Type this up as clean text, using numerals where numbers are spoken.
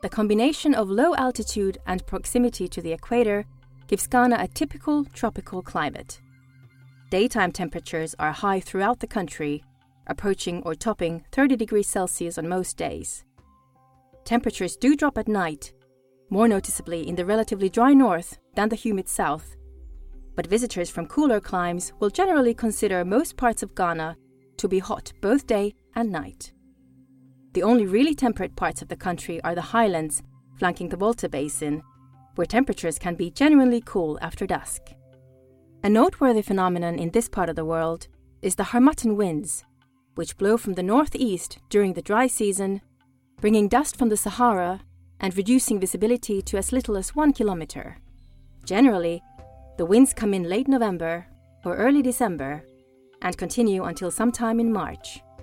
The combination of low altitude and proximity to the equator gives Ghana a typical tropical climate. Daytime temperatures are high throughout the country, approaching or topping 30 degrees Celsius on most days. Temperatures do drop at night, more noticeably in the relatively dry north than the humid south, but visitors from cooler climes will generally consider most parts of Ghana to be hot both day and night. The only really temperate parts of the country are the highlands flanking the Volta Basin, where temperatures can be genuinely cool after dusk. A noteworthy phenomenon in this part of the world is the Harmattan winds, which blow from the northeast during the dry season, bringing dust from the Sahara and reducing visibility to as little as 1 kilometer. Generally, the winds come in late November or early December and continue until sometime in March.